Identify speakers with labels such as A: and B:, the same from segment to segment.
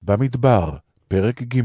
A: במדבר, פרק ג'.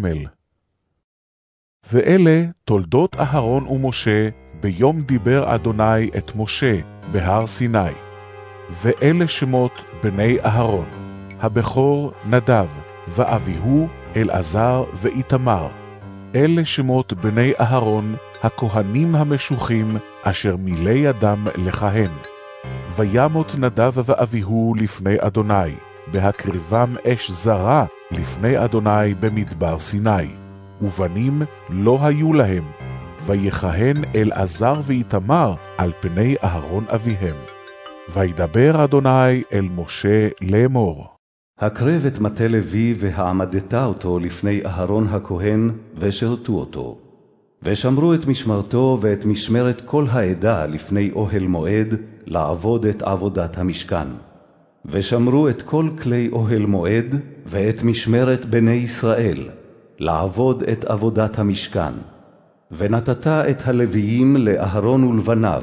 A: ואלה תולדות אהרון ומשה ביום דיבר אדוני את משה בהר סיני. ואלה שמות בני אהרון, הבכור נדב, ואביהו אלעזר ואיתמר. אלה שמות בני אהרון, הכהנים המשוחים, אשר מילא ידם לכהן. וימות נדב ואביהו לפני אדוני, בהקריבם אש זרה לפני אדוני במדבר סיני. ובנים לא היו להם, ויכהן אלעזר ואיתמר על פני אהרון אביהם. וידבר אדוני אל משה לאמור.
B: הקרב את מטה לוי והעמדת אותו לפני אהרון הכהן, ושרתו אותו. ושמרו את משמרתו ואת משמרת כל העדה לפני אוהל מועד, לעבוד את עבודת המשכן. ושמרו את כל כלי אוהל מועד, ואת משמרת בני ישראל, לעבוד את עבודת המשכן. ונתת את הלוויים לאהרון ולבניו,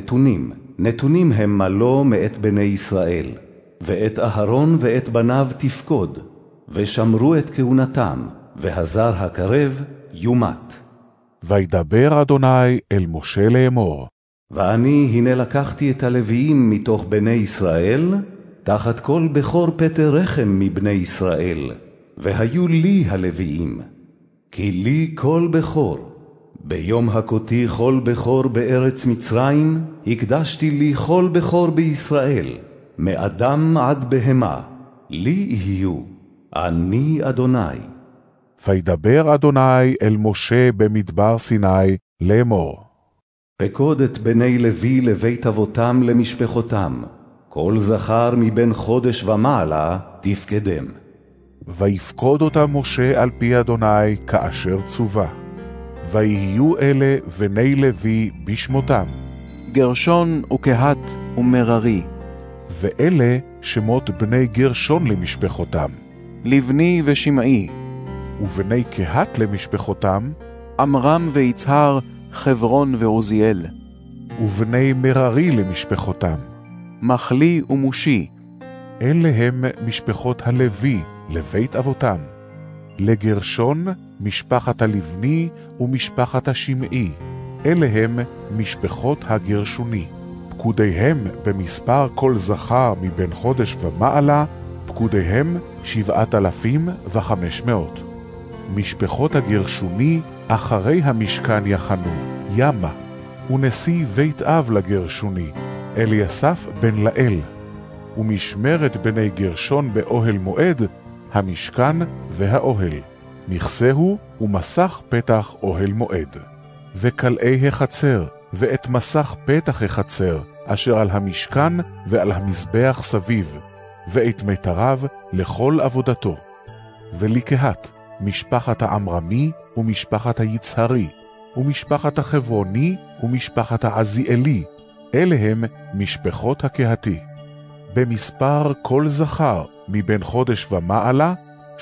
B: נתונים הם מלא מאת בני ישראל. ואת אהרון ואת בניו תפקוד, ושמרו את כהונתם, והזר הקרב יומת.
A: וידבר אדוני אל משה לאמור.
B: ואני הנה לקחתי את הלוויים מתוך בני ישראל, תחת כל בכור פטר רחם מבני ישראל, והיו לי הלוויים. כי לי כל בכור. ביום הכותי כל בכור בארץ מצרים, הקדשתי לי כל בכור בישראל. מאדם עד בהמה, לי יהיו, אני אדוני.
A: וידבר אדוני אל משה במדבר סיני לאמור.
B: פקוד את בני לוי לבית אבותם למשפחותם, כל זכר מבין חודש ומעלה תפקדם.
A: ויפקוד אותם משה על פי אדוני כאשר צווה. ויהיו אלה בני לוי בשמותם.
C: גרשון וקהת ומררי.
A: ואלה שמות בני גרשון למשפחותם.
C: לבני ושמעי.
A: ובני קהת למשפחותם.
C: עמרם ויצהר, חברון ועוזיאל.
A: ובני מררי למשפחותם.
C: מחלי ומושי.
A: אלה הם משפחות הלוי לבית אבותם. לגרשון משפחת הלבני ומשפחת השמעי. אלה הם משפחות הגרשוני. פקודיהם במספר כל זכר מבין חודש ומעלה, פקודיהם 7,500. משפחות הגרשוני אחרי המשכן יחנו, ימה, ונשיא בית אב לגרשוני, אליסף בן לאל. ומשמרת בני גרשון באוהל מועד, המשכן והאוהל. מכסהו ומסך פתח אוהל מועד. וקלעי החצר, ואת מסך פתח החצר, אשר על המשכן ועל המזבח סביב, ואת מיתריו לכל עבודתו. ולקהת, משפחת העמרמי ומשפחת היצהרי, ומשפחת החברוני ומשפחת העזיאלי, אלה הם משפחות הקהתי. במספר כל זכר מבין חודש ומעלה,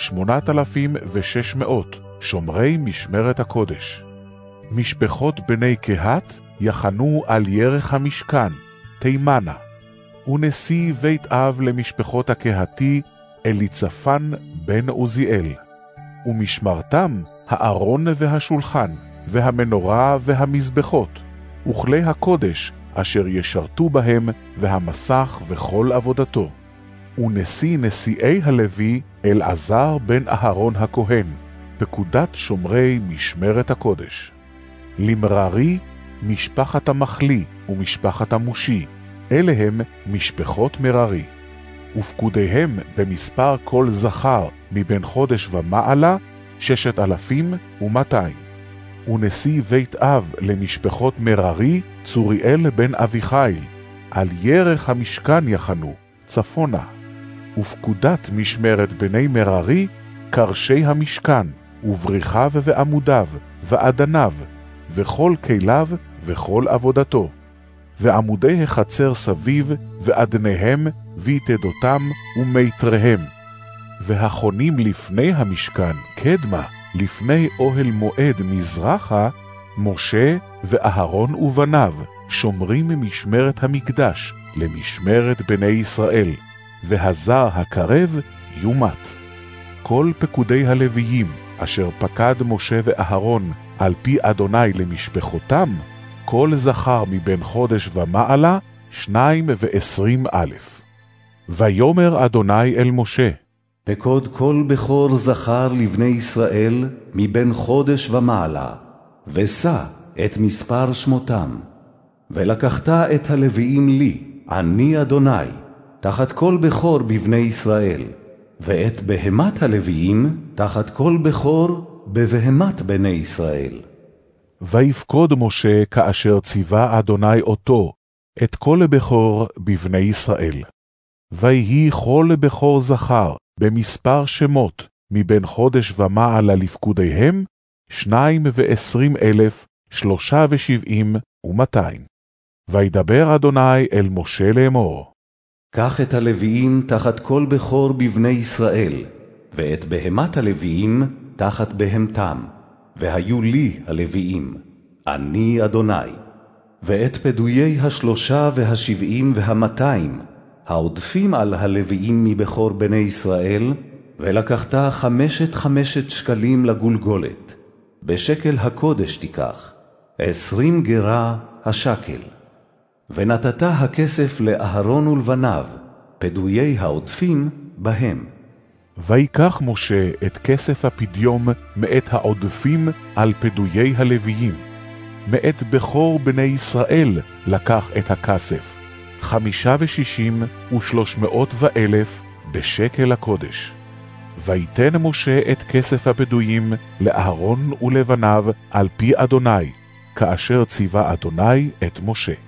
A: 8,600 שומרי משמרת הקודש. משפחות בני קהת יחנו על ירך המשכן, תימנה. ונשיא בית אב למשפחות הקהתי, אליצפן בן עוזיאל. ומשמרתם הארון והשולחן, והמנורה והמזבחות, וכלי הקודש אשר ישרתו בהם, והמסך וכל עבודתו. ונשיא נשיאי הלוי אלעזר בן אהרון הכהן, פקודת שומרי משמרת הקודש. למררי משפחת המחלי ומשפחת המושי, אלה הם משפחות מררי. ופקודיהם במספר כל זכר מבין חודש ומעלה, 6,200. ונשיא בית אב למשפחות מררי, צוריאל בן אביחיל, על ירך המשכן יחנו, צפונה. ופקודת משמרת בני מררי, קרשי המשכן, ובריחיו ועמודיו, ועדניו, וכל כליו וכל עבודתו. ועמודי החצר סביב, ועדניהם, ויתדותם ומיתריהם. והחונים לפני המשכן, קדמה, לפני אוהל מועד מזרחה, משה ואהרון ובניו, שומרים ממשמרת המקדש, למשמרת בני ישראל, והזר הקרב יומת. כל פקודי הלוויים, אשר פקד משה ואהרון על פי אדוני למשפחותם, כל זכר מבין חודש ומעלה, 22,000. ויאמר אדוני אל משה,
B: פקוד כל בכור זכר לבני ישראל מבין חודש ומעלה, ושא את מספר שמותם. ולקחת את הלוויים לי, אני אדוני, תחת כל בכור בבני ישראל, ואת בהמת הלוויים תחת כל בכור בבהמת בני ישראל.
A: ויפקוד משה כאשר ציווה אדוני אותו, את כל בכור בבני ישראל. ויהי כל בכור זכר במספר שמות מבין חודש ומעלה לפקודיהם, 22,073,200. וידבר אדוני אל משה לאמור,
B: קח את הלוויים תחת כל בכור בבני ישראל, ואת בהמת הלוויים תחת בהמתם, והיו לי הלוויים, אני אדוני. ואת פדויי 73 וה200, העודפים על הלוויים מבכור בני ישראל, ולקחת 5 שקלים לגולגולת, בשקל הקודש תיקח, 20 גרה השקל. ונתת הכסף לאהרון ולבניו, פדויי העודפים בהם.
A: ויקח משה את כסף הפדיום מאת העודפים על פדויי הלוויים. מאת בכור בני ישראל לקח את הכסף, 65,300,000 בשקל הקודש. ויתן משה את כסף הפדויים לאהרון ולבניו על פי אדוני, כאשר ציווה אדוני את משה.